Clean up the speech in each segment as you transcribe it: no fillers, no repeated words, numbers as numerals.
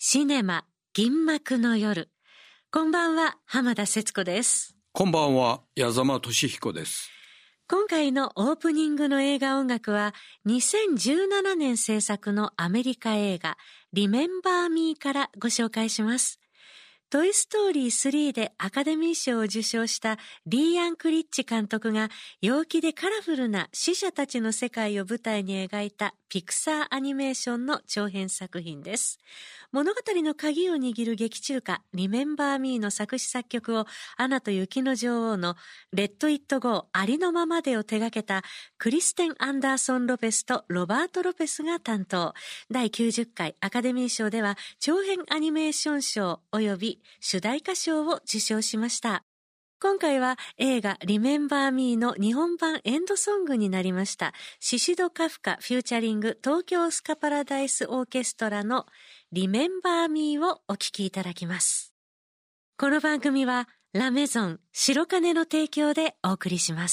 シネマ銀幕の夜。こんばんは、浜田節子です。 こんばんは、矢沢俊彦です。 今回のオープニングの映画音楽は2017年制作のアメリカ映画リメンバーミーからご紹介します。トイストーリー3でアカデミー賞を受賞したリーアン・クリッチ監督が陽気でカラフルな死者たちの世界を舞台に描いたピクサーアニメーションの長編作品です。物語の鍵を握る劇中歌リメンバーミーの作詞作曲をアナと雪の女王のレッド・イット・ゴーありのままでを手掛けたクリステン・アンダーソン・ロペスとロバート・ロペスが担当。第90回アカデミー賞では長編アニメーション賞及び主題歌賞を受賞しました。今回は映画リメンバーミーの日本版エンドソングになりましたシシド・カフカフューチャリング東京スカパラダイスオーケストラのリメンバーミーをお聴きいただきます。この番組はラメゾン白金の提供でお送りします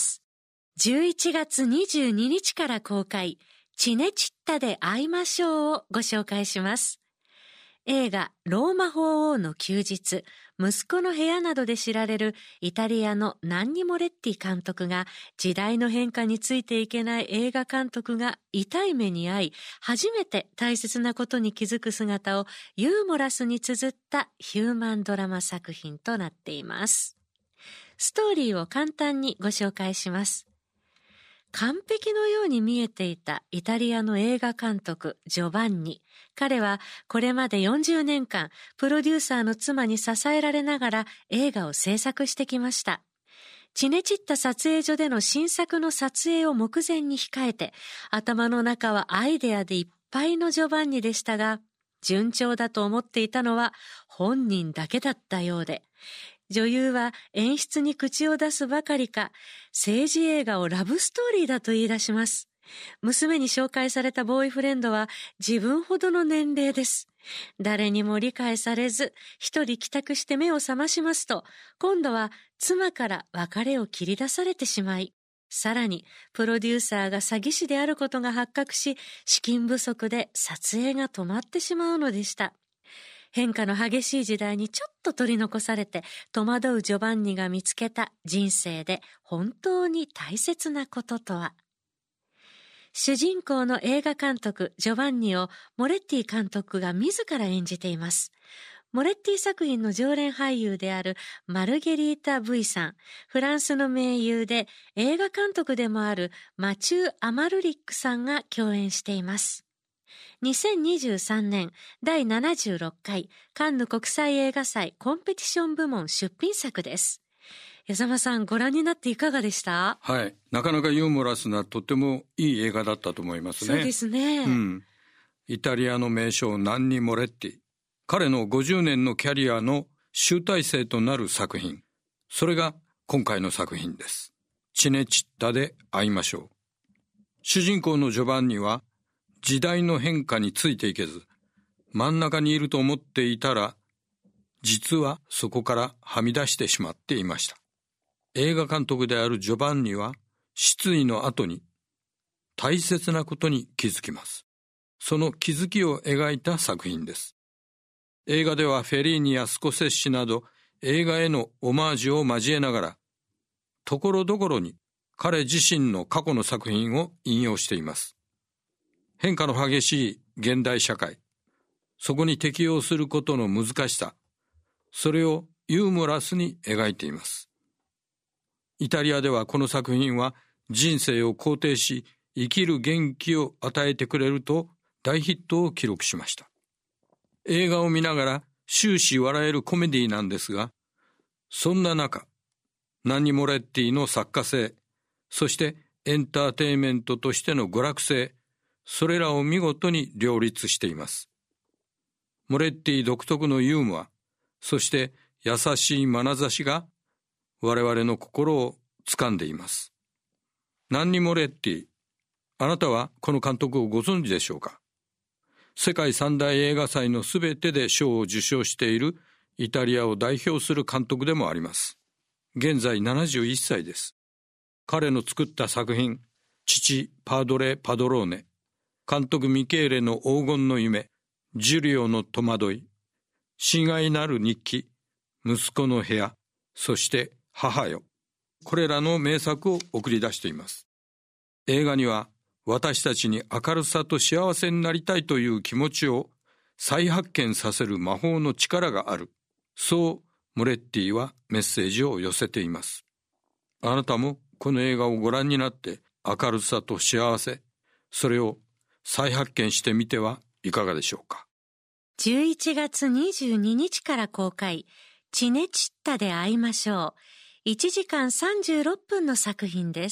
。11月22日から公開チネチッタで会いましょうをご紹介します。映画ローマ法王の休日、息子の部屋などで知られるイタリアのナンニ・モレッティ監督が時代の変化についていけない映画監督が痛い目に遭い初めて大切なことに気づく姿をユーモラスに綴ったヒューマンドラマ作品となっています。ストーリーを簡単にご紹介します。完璧のように見えていたイタリアの映画監督ジョバンニ。彼はこれまで40年間プロデューサーの妻に支えられながら映画を制作してきました。チネチッタ撮影所での新作の撮影を目前に控えて頭の中はアイデアでいっぱいのジョバンニでしたが、順調だと思っていたのは本人だけだったようで、女優は演出に口を出すばかりか、政治映画をラブストーリーだと言い出します。娘に紹介されたボーイフレンドは自分ほどの年齢です。誰にも理解されず、一人帰宅して目を覚ましますと、今度は妻から別れを切り出されてしまい、さらにプロデューサーが詐欺師であることが発覚し、資金不足で撮影が止まってしまうのでした。変化の激しい時代にちょっと取り残されて戸惑うジョバンニが見つけた人生で本当に大切なこととは。主人公の映画監督ジョバンニをモレッティ監督が自ら演じています。モレッティ作品の常連俳優であるマルゲリータ・ブイさん、フランスの名優で映画監督でもあるマチュー・アマルリックさんが共演しています。2023年第76回カンヌ国際映画祭コンペティション部門出品作です。矢沢さん、ご覧になっていかがでした？ はい、なかなかユーモラスなとてもいい映画だったと思いますね。 そうですね、 イタリアの名将ナンニ・モレッティ、彼の50年のキャリアの集大成となる作品、それが今回の作品です。チネチッタで会いましょう。主人公のジョバンニは時代の変化についていけず、真ん中にいると思っていたら、実はそこからはみ出してしまっていました。映画監督であるジョバンニは、失意の後に大切なことに気づきます。その気づきを描いた作品です。映画ではフェリーニやスコセッシなど映画へのオマージュを交えながら、ところどころに彼自身の過去の作品を引用しています。変化の激しい現代社会、そこに適応することの難しさ、それをユーモラスに描いています。イタリアではこの作品は人生を肯定し、生きる元気を与えてくれると大ヒットを記録しました。映画を見ながら終始笑えるコメディなんですが、そんな中、ナンニ・モレッティの作家性、そしてエンターテインメントとしての娯楽性、それらを見事に両立しています。モレッティ独特のユーモア、そして優しい眼差しが我々の心を掴んでいます。ナンニ・モレッティ、あなたはこの監督をご存知でしょうか？世界三大映画祭のすべてで賞を受賞しているイタリアを代表する監督でもあります。現在71歳です。彼の作った作品、父パドレ・パドローネ、監督ミケーレの黄金の夢、ジュリオの戸惑い、 親愛なる日記、息子の部屋、そして母よ。これらの名作を送り出しています。映画には私たちに明るさと幸せになりたいという気持ちを再発見させる魔法の力がある。そうモレッティはメッセージを寄せています。あなたもこの映画をご覧になって明るさと幸せ、それを再発見してみてはいかがでしょうか。 11月22日から公開、チネチッタで会いましょう。1時間36分の作品です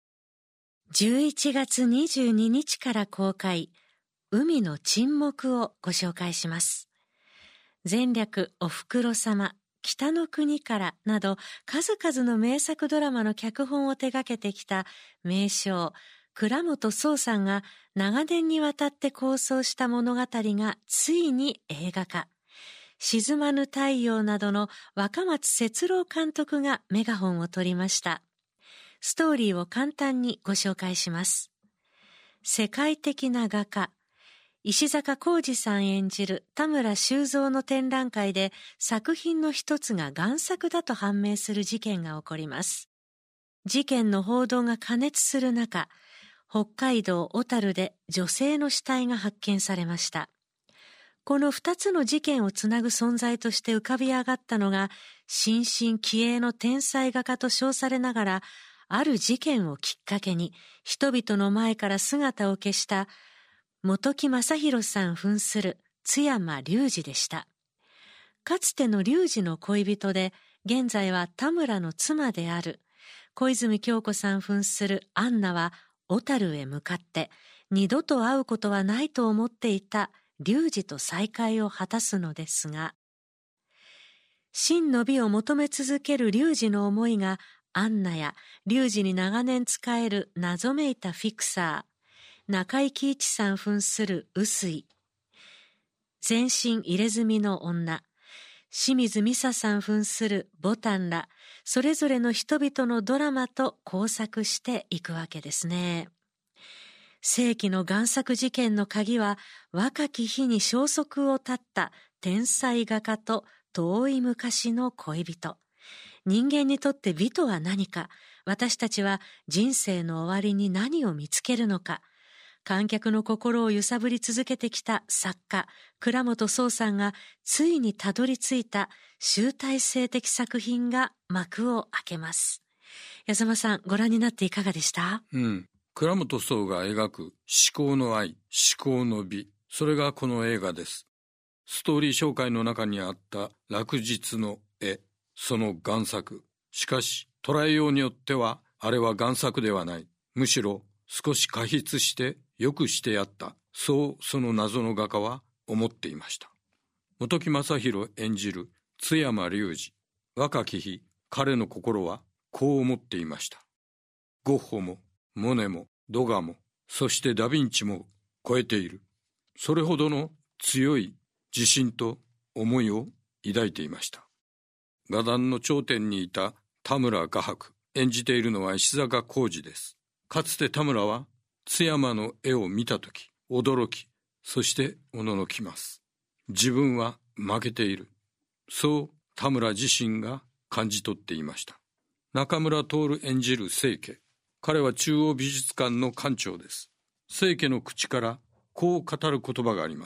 。11月22日から公開、海の沈黙をご紹介します。前略おふくろ様、北の国からなど数々の名作ドラマの脚本を手掛けてきた名将倉本聰さんが長年にわたって構想した物語がついに映画化。沈まぬ太陽などの若松節郎監督がメガホンを取りました。ストーリーを簡単にご紹介します。世界的な画家、石坂浩二さん演じる田村修造の展覧会で作品の一つが贋作だと判明する事件が起こります。事件の報道が過熱する中、北海道小樽で女性の死体が発見されました。この二つの事件をつなぐ存在として浮かび上がったのが、新進気鋭の天才画家と称されながら、ある事件をきっかけに人々の前から姿を消した本木雅弘さん扮する津山隆二でした。かつての隆二の恋人で、現在は田村の妻である小泉今日子さん扮するアンナは小樽へ向かって二度と会うことはないと思っていた隆二と再会を果たすのですが、真の美を求め続ける隆二の思いがアンナや隆二に長年仕える謎めいたフィクサー中井貴一さん扮する臼井、全身入れ墨の女清水美沙さん扮するボタンら、それぞれの人々のドラマと交錯していくわけですね。世紀の贋作事件の鍵は、若き日に消息を絶った天才画家と遠い昔の恋人。人間にとって美とは何か、私たちは人生の終わりに何を見つけるのか、観客の心を揺さぶり続けてきた作家倉本聰さんがついにたどり着いた集大成的作品が幕を開けます。矢沢さん、ご覧になっていかがでした？ 倉本聰が描く至高の愛、至高の美、それがこの映画です。ストーリー紹介の中にあった落日の絵、その贋作。しかし捉えようによってはあれは贋作ではない、むしろ少し加筆してよくしてやった、そうその謎の画家は思っていました。本木雅弘演じる津山隆二、若き日彼の心はこう思っていました。ゴッホもモネもドガも、そしてダヴィンチも超えている。それほどの強い自信と思いを抱いていました。画壇の頂点にいた田村画伯、演じているのは石坂浩二です。かつて田村は津山の絵を見たとき驚き、そしておののきます。自分は負けている、そう田村自身が感じ取っていました。中村徹演じる清家、彼は中央美術館の館長です。清家の口からこう語る言葉があります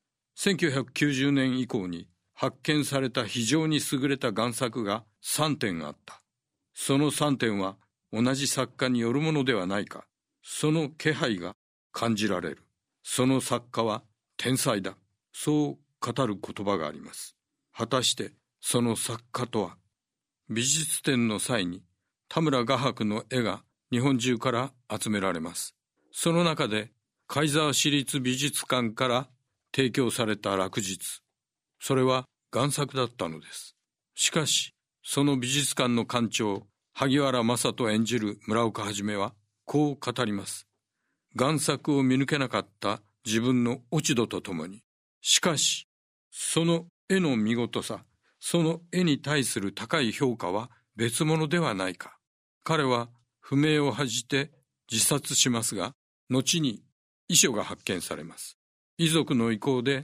。1990年以降に発見された非常に優れた贋作が3点あった。その3点は同じ作家によるものではないか、その気配が感じられる。その作家は天才だ、そう語る言葉があります。果たしてその作家とは。美術展の際に田村画伯の絵が日本中から集められます。その中で貝沢市立美術館から提供された落日、それは贋作だったのです。しかしその美術館の館長萩原正人演じる村岡はじめはこう語ります。贋作を見抜けなかった自分の落ち度とともに、しかしその絵の見事さ、その絵に対する高い評価は別物ではないか。彼は不明を恥じて自殺しますが、後に遺書が発見されます。遺族の意向で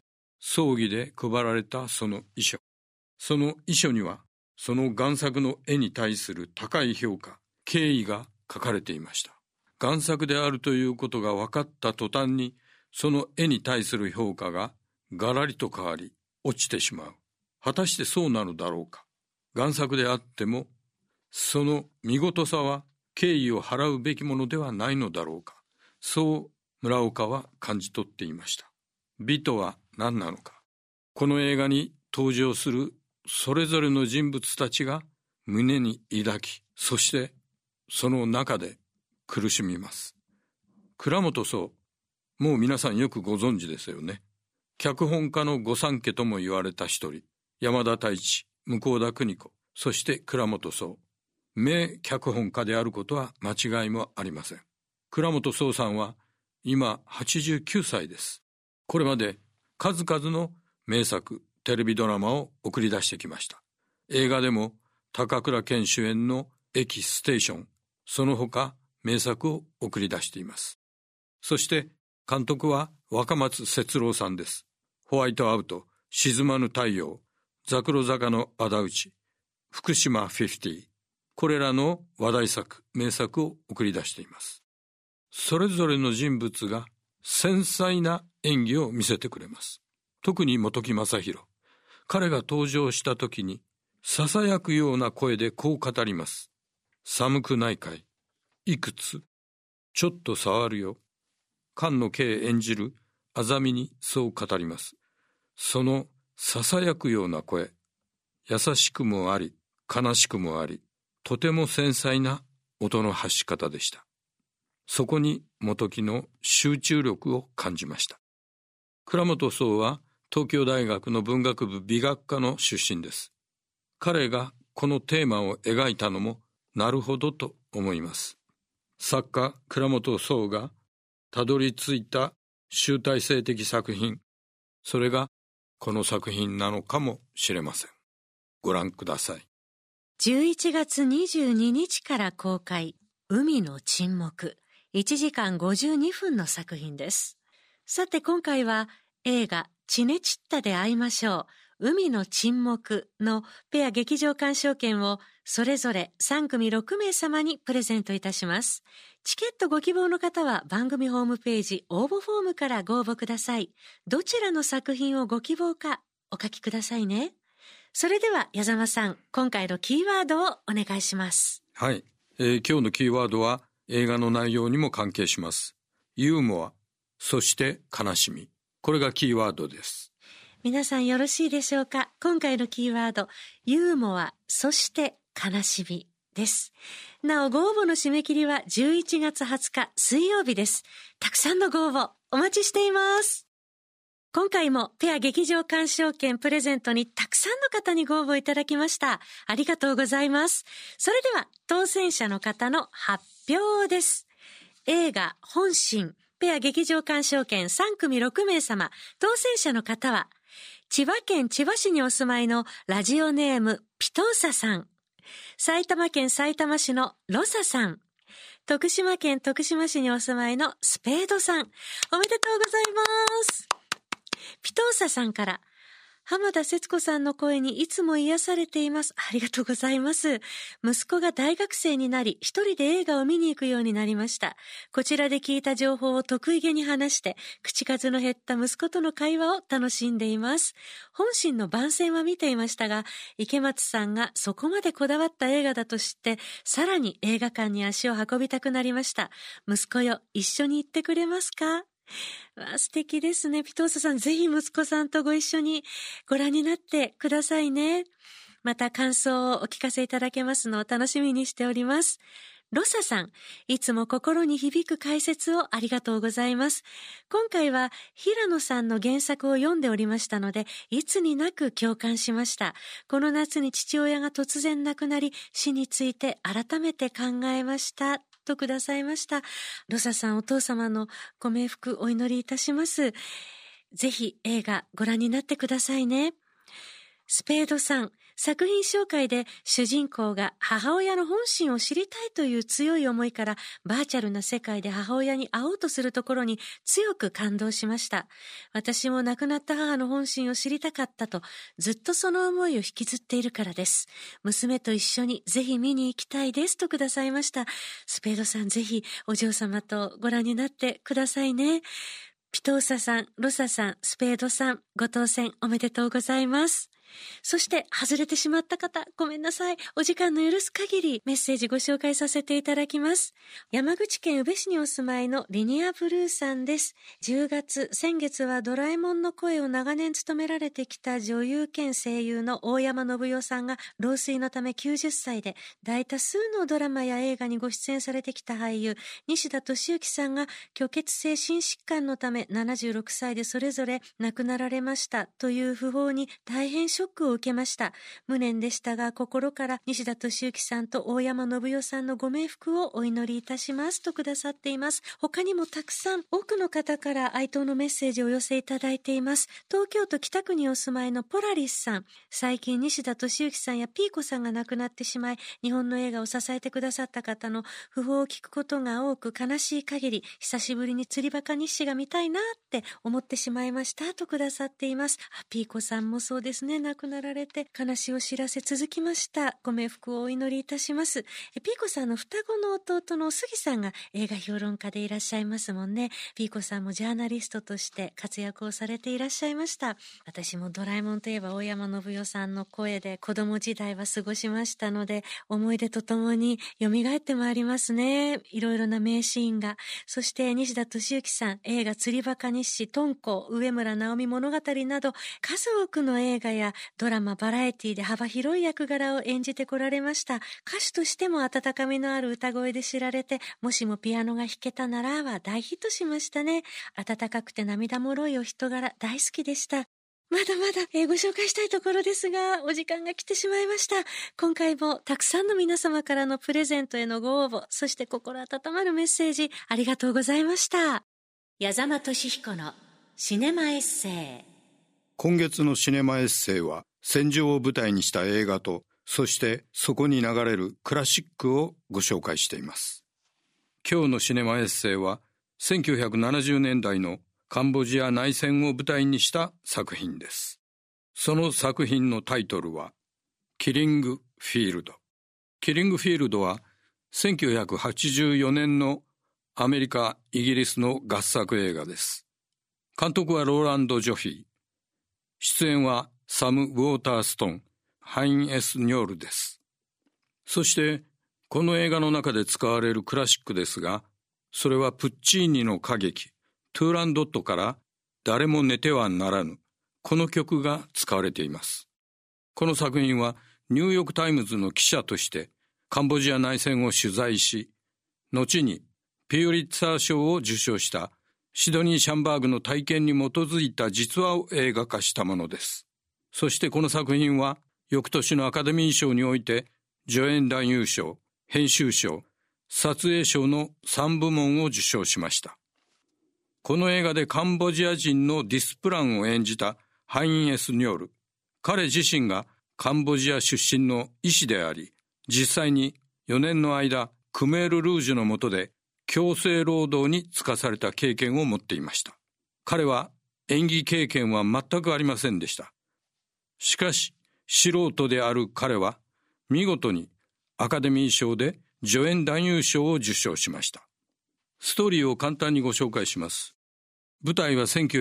葬儀で配られたその遺書。その遺書には、その贋作の絵に対する高い評価、敬意が書かれていました。贋作であるということが分かった途端に、その絵に対する評価がガラリと変わり、落ちてしまう。果たしてそうなのだろうか。贋作であっても、その見事さは敬意を払うべきものではないのだろうか。そう村岡は感じ取っていました。美とは何なのか。この映画に登場するそれぞれの人物たちが胸に抱き、そしてその中で苦しみます。倉本聰、もう皆さんよくご存知ですよね。脚本家の御三家とも言われた一人、山田太一、向田邦子、そして倉本聰。名脚本家であることは間違いもありません。倉本聰さんは今89歳です。これまで数々の名作、テレビドラマを送り出してきました。映画でも高倉健主演の駅ステーション、その他名作を送り出しています。そして監督は若松節郎さんです。ホワイトアウト、沈まぬ太陽、ザクロ坂の仇討ち、福島50、これらの話題作、名作を送り出しています。それぞれの人物が繊細な演技を見せてくれます。特に本木雅弘、彼が登場した時にささやくような声でこう語ります。寒くないかい、いくつ、ちょっと触るよ。菅野圭演じるあざみにそう語ります。そのささやくような声、優しくもあり悲しくもあり、とても繊細な音の発し方でした。そこに本木の集中力を感じました。倉本聰は東京大学の文学部美学科の出身です。彼がこのテーマを描いたのもなるほどと思います。作家倉本聰がたどり着いた集大成的作品、それがこの作品なのかもしれません。ご覧ください。 11月22日から公開、海の沈黙、1時間52分の作品です。さて今回は映画チネチッタで会いましょう、海の沈黙のペア劇場鑑賞券をそれぞれ3組6名様にプレゼントいたします。チケットご希望の方は番組ホームページ応募フォームからご応募ください。どちらの作品をご希望かお書きくださいね。それでは矢沢さん、今回のキーワードをお願いします。 はい、今日のキーワードは映画の内容にも関係します。ユーモア、そして悲しみ、これがキーワードです。 皆さんよろしいでしょうか。今回のキーワード、ユーモア、そして悲しみです。なおご応募の締め切りは11月20日水曜日です。たくさんのご応募お待ちしています。今回もペア劇場鑑賞券プレゼントにたくさんの方にご応募いただきました。ありがとうございます。それでは当選者の方の発表です。映画本心ペア劇場鑑賞券3組6名様、当選者の方は千葉県千葉市にお住まいのラジオネームピトーサさん、埼玉県埼玉市のロサさん、徳島県徳島市にお住まいのスペードさん、おめでとうございます。ピトーサさんから、浜田節子さんの声にいつも癒されています。ありがとうございます。息子が大学生になり、一人で映画を見に行くようになりました。こちらで聞いた情報を得意げに話して、口数の減った息子との会話を楽しんでいます。本心の番宣は見ていましたが、池松さんがそこまでこだわった映画だと知って、さらに映画館に足を運びたくなりました。息子よ、一緒に行ってくれますか？素敵ですね。ピトーサさん、ぜひ息子さんとご一緒にご覧になってくださいね。また感想をお聞かせいただけますのを楽しみにしております。ロサさん、いつも心に響く解説をありがとうございます。今回は平野さんの原作を読んでおりましたので、いつになく共感しました。この夏に父親が突然亡くなり、死について改めて考えましたとくださいました。ロサさん、お父様のご冥福お祈りいたします。ぜひ映画ご覧になってくださいね。スペードさん、 作品紹介で主人公が母親の本心を知りたいという強い思いからバーチャルな世界で母親に会おうとするところに強く感動しました。私も亡くなった母の本心を知りたかったとずっとその思いを引きずっているからです。娘と一緒にぜひ見に行きたいですとくださいました。スペードさんぜひお嬢様とご覧になってくださいね。ピトーサさん、ロサさん、スペードさん、ご当選おめでとうございます。そして外れてしまった方、ごめんなさい。お時間の許す限りメッセージご紹介させていただきます。山口県宇部市にお住まいのリニアブルーさんです。10月、先月はドラえもんの声を長年務められてきた女優兼声優の大山信代さんが老衰のため90歳で大多数のドラマや映画にご出演されてきた俳優西田敏行さんが虚血性心疾患のため76歳でそれぞれ亡くなられましたという訃報に大変ショックを受けました。無念でしたが心から西田敏行さんと大山信代さんのご冥福をお祈りいたしますとくださっています。他にもたくさん多くの方から哀悼のメッセージをお寄せいただいています。東京都北区にお住まいのポラリスさん、最近西田敏行さんやピーコさんが亡くなってしまい、日本の映画を支えてくださった方の訃報を聞くことが多く悲しい限り、久しぶりに釣りバカ日誌が見たいなって思ってしまいましたとくださっています。ピーコさんもそうですね、亡くなられて悲しいお知らせ続きました。ご冥福をお祈りいたします。ピーコさんの双子の弟の杉さんが映画評論家でいらっしゃいますもんね。ピーコさんもジャーナリストとして活躍をされていらっしゃいました。私もドラえもんといえば大山信代さんの声で子供時代は過ごしましたので、思い出とともに蘇ってまいりますね。いろいろな名シーンが。そして西田敏行さん、映画釣りバカ日誌、トンコ、上村直美物語など数多くの映画やドラマ、バラエティで幅広い役柄を演じてこられました。歌手としても温かみのある歌声で知られて、もしもピアノが弾けたならは大ヒットしましたね。温かくて涙もろいお人柄大好きでした。まだまだ、ご紹介したいところですが、お時間が来てしまいました。今回もたくさんの皆様からのプレゼントへのご応募、そして心温まるメッセージ、ありがとうございました。矢沢俊彦のシネマエッセイ。 今月のシネマエッセイは、戦場を舞台にした映画と、そしてそこに流れるクラシックをご紹介しています。今日のシネマエッセイは、1970年代のカンボジア内戦を舞台にした作品です。その作品のタイトルは、キリングフィールド。キリングフィールドは、1984年のアメリカ・イギリスの合作映画です。監督はローランド・ジョフィー。出演はサム・ウォーターストン、ハイン・エス・ニョールです。そして、この映画の中で使われるクラシックですが、それはプッチーニの歌劇、トゥーランドットから誰も寝てはならぬ、この曲が使われています。この作品はニューヨークタイムズの記者としてカンボジア内戦を取材し、後にピューリッツァー賞を受賞したシドニー・シャンバーグの体験に基づいた実話を映画化したものです。そしてこの作品は翌年のアカデミー賞において助演男優賞、編集賞、撮影賞の3部門を受賞しました。この映画でカンボジア人のディスプランを演じたハイン・エス・ニョール。彼自身がカンボジア出身の医師であり、実際に4年の間、クメール・ルージュの下で強制労働に就かされた経験を持っていました。彼は演技経験は全くありませんでした。しかし、素人である彼は、見事にアカデミー賞で助演男優賞を受賞しました。ストーリーを簡単にご紹介します。舞台は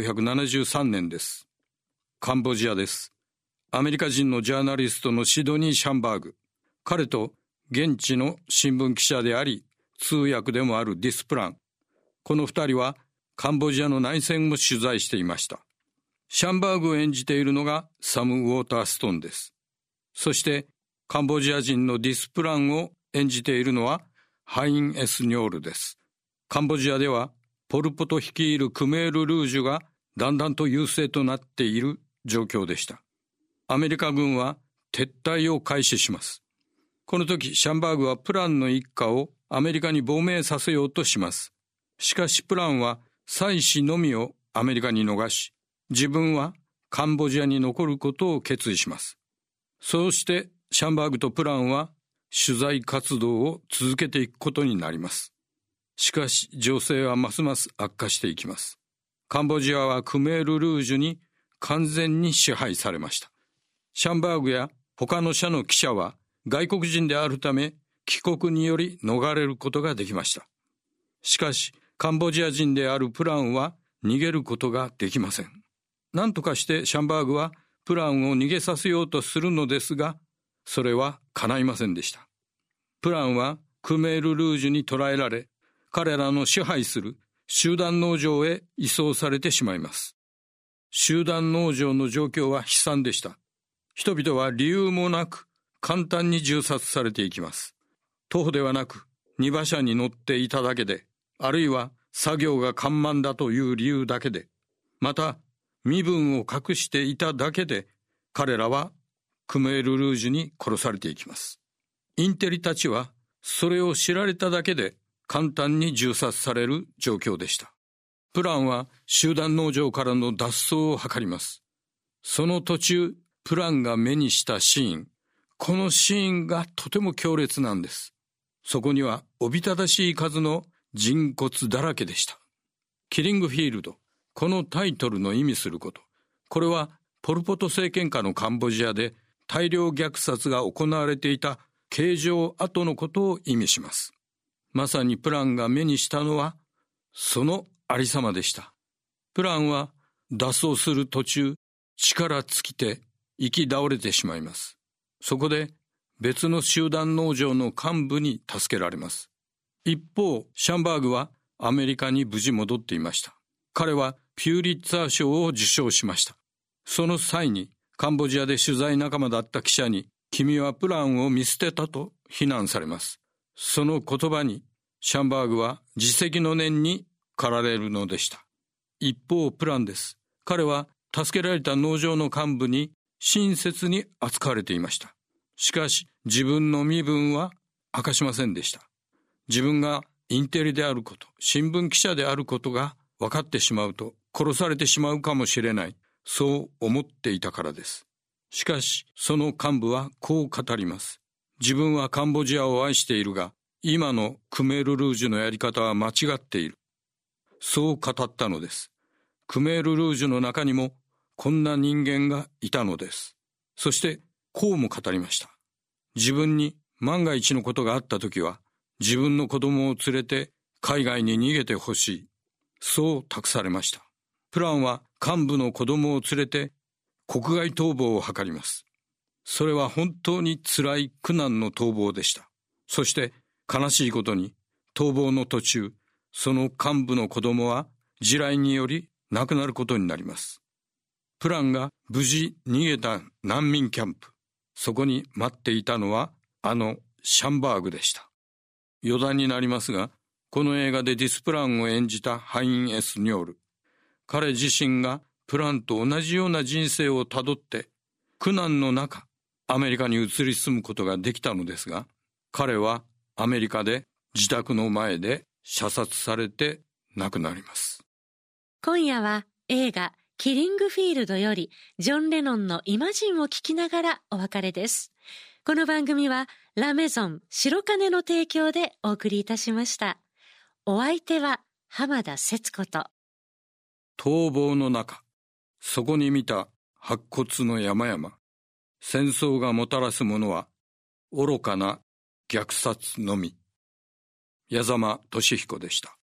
1973年です。カンボジアです。アメリカ人のジャーナリストのシドニー・シャンバーグ。彼と現地の新聞記者であり、通訳でもあるディスプラン。この二人はカンボジアの内戦を取材していました。シャンバーグを演じているのがサム・ウォーターストンです。そしてカンボジア人のディスプランを演じているのはハイン・エス・ニョールです。カンボジアではポル・ポト率いるクメール・ルージュがだんだんと優勢となっている状況でした。アメリカ軍は撤退を開始します。この時シャンバーグはプランの一家をアメリカに亡命させようとします。しかしプランは妻子のみをアメリカに逃し、自分はカンボジアに残ることを決意します。 そうしてシャンバーグとプランは取材活動を続けていくことになります。しかし情勢はますます悪化していきます。カンボジアはクメール・ルージュに完全に支配されました。シャンバーグや他の社の記者は外国人であるため帰国により逃れることができました。しかしカンボジア人であるプランは逃げることができません。何とかしてシャンバーグはプランを逃げさせようとするのですが、それは叶いませんでした。プランはクメール・ルージュに捕らえられ、彼らの支配する集団農場へ移送されてしまいます。集団農場の状況は悲惨でした。人々は理由もなく簡単に銃殺されていきます。徒歩ではなく荷馬車に乗っていただけで、あるいは作業が緩慢だという理由だけで、また身分を隠していただけで、彼らはクメール・ルージュに殺されていきます。インテリたちはそれを知られただけで簡単に銃殺される状況でした。プランは集団農場からの脱走を図ります。その途中、プランが目にしたシーン、このシーンがとても強烈なんです。そこにはおびただしい数の人骨だらけでした。キリングフィールド、このタイトルの意味すること、これはポル・ポト政権下のカンボジアで大量虐殺が行われていた刑場跡のことを意味します。まさにプランが目にしたのはそのありさまでした。プランは脱走する途中、力尽きて行き倒れてしまいます。そこで別の集団農場の幹部に助けられます。一方、シャンバーグはアメリカに無事戻っていました。彼はピューリッツァー賞を受賞しました。その際にカンボジアで取材仲間だった記者に、君はプランを見捨てたと非難されます。その言葉にシャンバーグは自責の念に駆られるのでした。一方、プランです。彼は助けられた農場の幹部に親切に扱われていました。しかし自分の身分は明かしませんでした。自分がインテリであること、新聞記者であることが分かってしまうと殺されてしまうかもしれない、そう思っていたからです。しかしその幹部はこう語ります。自分はカンボジアを愛しているが、今のクメール・ルージュのやり方は間違っている。そう語ったのです。クメール・ルージュの中にもこんな人間がいたのです。そしてこうも語りました。自分に万が一のことがあったときは、自分の子供を連れて海外に逃げてほしい。そう託されました。プランは幹部の子供を連れて国外逃亡を図ります。それは本当に辛い苦難の逃亡でした。そして悲しいことに、逃亡の途中、その幹部の子供は地雷により亡くなることになります。プランが無事逃げた難民キャンプ、そこに待っていたのはあのシャンバーグでした。余談になりますが、この映画でディス・プランを演じたハイン・エス・ニョール、彼自身がプランと同じような人生をたどって苦難の中、アメリカに移り住むことができたのですが、彼はアメリカで自宅の前で射殺されて亡くなります。 今夜は映画キリングフィールドよりジョン・レノンのイマジンを聞きながらお別れです。この番組はラメゾン白金の提供でお送りいたしました。お相手は浜田節子と。 逃亡の中、そこに見た白骨の山々、戦争がもたらすものは愚かな虐殺のみ。矢沢俊彦でした。